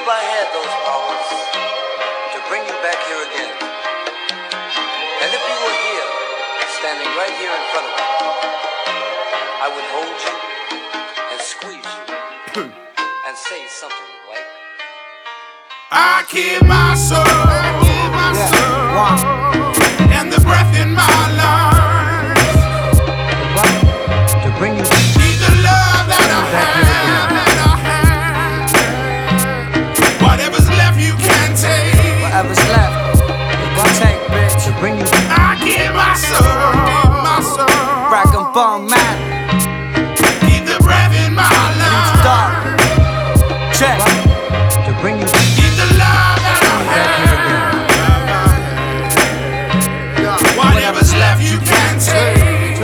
if I had those powers to bring you back here again, and if you were here, standing right here in front of me, I would hold you and squeeze you and say something like, I keep my soul, and the breath in my lungs, to bring you need the love that I have. Whatever's left you can take. Whatever's left, you can take, bitch. to bring you I keep my soul, Rag and bone man, keep the breath in my lungs. dark. Check. to bring you Need the love that I have. Whatever's left you can take.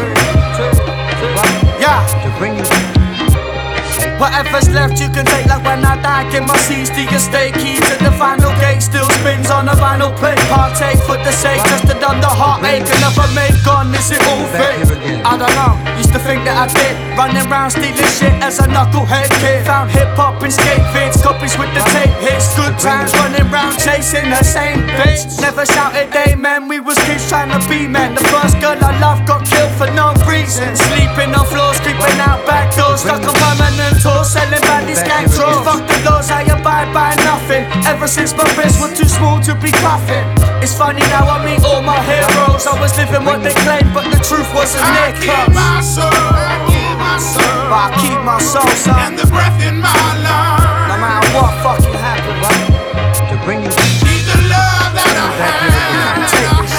Yeah. to bring you Whatever's left you can take, like when I die, give my C's to your estate. Key to the final gate, still spins on a vinyl plate. Partake for the sake, just to numb the heartache. Another mate gone, is it all fake? I don't know, used to think that I did. Running around stealing shit as a knucklehead kid. Found hip-hop and skate vids, copies with the tape hits. Good times running round chasing the same bitch. Never shouted amen, we was kids trying to be men. The first girl I loved got killed for no reason. Sleeping on floors, creeping out back doors. Stuck on permanent tour, selling baddies, gang trolls. Fuck the laws, I abide by nothing. Ever since my wrists were too small to be cuffing. It's funny now I meet all my heroes. I was living what they claimed, but the truth wasn't I near keep close. my soul, But I keep my soul, son. and the breath in my lungs. No matter what fucking happens, to bring you Need the love that I have. take this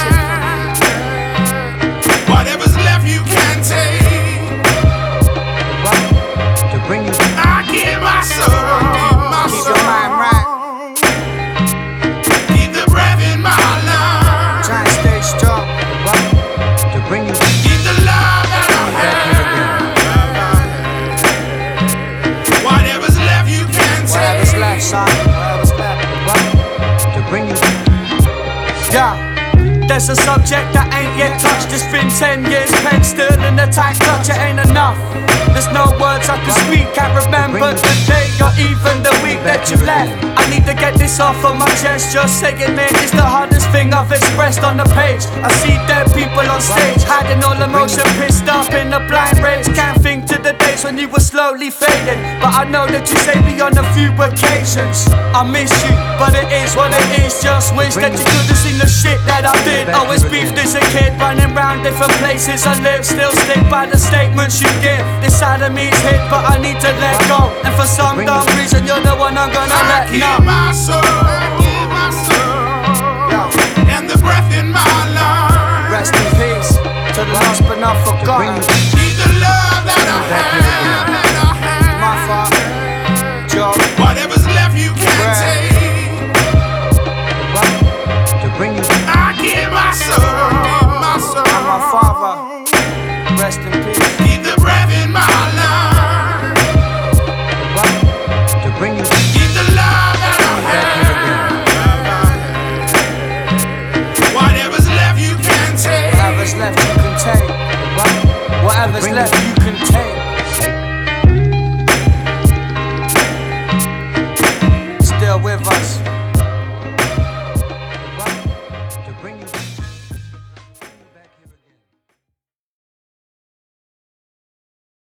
shit. Whatever's left you can take. to bring you I keep my soul, Keep your mind right, keep the breath in my lungs. try and stay strong. to bring you Need the love that I have. Whatever's left you can Whatever's take. left, son. Whatever's left. to bring you Yeah. There's a subject that ain't yet touched. It's been 10 years, pen still in the tight clutch. It ain't enough. There's no words I can speak. Can't remember the day or even the week that you left. I need to get this off of my chest. Just saying it is the hardest thing I've expressed on the page. I see dead people on stage, hiding all emotion, pissed up in a blind rage. Can't think to the days when you were slowly fading, but I know that you saved me on a few occasions. I miss you, but it is what it is. Just wish that you could have seen the shit that I did. Always beefed as a kid, running round different places I live. Still stick by the statements you give. This side of me is hit, but I need to let go. And for some dumb reason, you're the one I'm gonna I let keep know. my soul, and the breath in my lungs. Rest in peace to the lost but not forgotten.